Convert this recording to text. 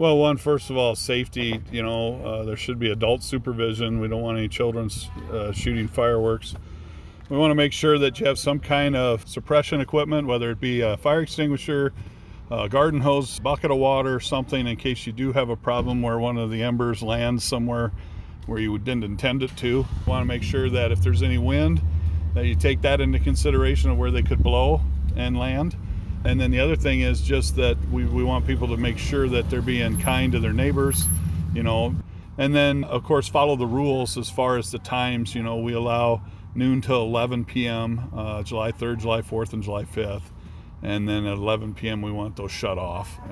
Well, one, first of all, safety. There should be adult supervision. We don't want any children shooting fireworks. We want to make sure that you have some kind of suppression equipment, whether it be a fire extinguisher, a garden hose, bucket of water, something in case you do have a problem where one of the embers lands somewhere where you didn't intend it to. You want to make sure that if there's any wind, that you take that into consideration of where they could blow and land. And then the other thing is just that we want people to make sure that they're being kind to their neighbors, And then, of course, follow the rules as far as the times. We allow noon till 11 p.m., July 3rd, July 4th, and July 5th. And then at 11 p.m. we want those shut off.